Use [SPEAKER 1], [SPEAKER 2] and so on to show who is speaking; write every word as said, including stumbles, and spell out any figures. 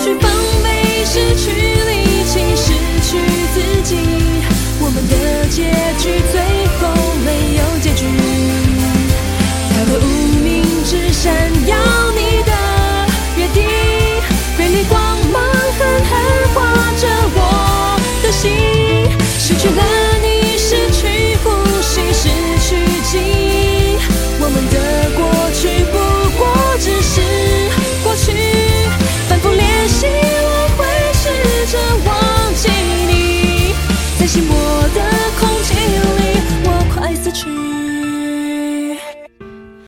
[SPEAKER 1] 去防备，失去力气，失去自己，我们的结局最